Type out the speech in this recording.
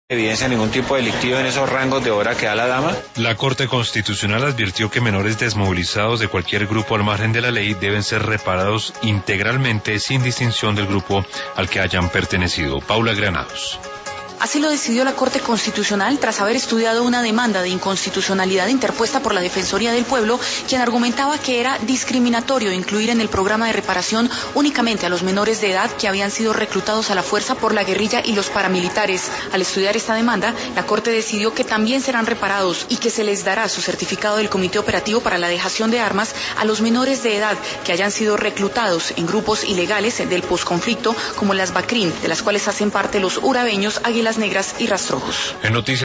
evidencia ningún tipo delictivo en esos rangos de hora que da la dama. La Corte Constitucional advirtió que menores desmovilizados de cualquier grupo al margen de la ley deben ser reparados integralmente sin distinción del grupo al que hayan pertenecido. Paula Granados. Así lo decidió la Corte Constitucional tras haber estudiado una demanda de inconstitucionalidad interpuesta por la Defensoría del Pueblo, quien argumentaba que era discriminatorio incluir en el programa de reparación únicamente a los menores de edad que habían sido reclutados a la fuerza por la guerrilla y los paramilitares. Al estudiar esta demanda, la Corte decidió que también serán reparados y que se les dará su certificado del Comité Operativo para la Dejación de Armas a los menores de edad que hayan sido reclutados en grupos ilegales del posconflicto como las BACRIM, de las cuales hacen parte los urabeños, Águilas Negras y Rastrojos. En noticias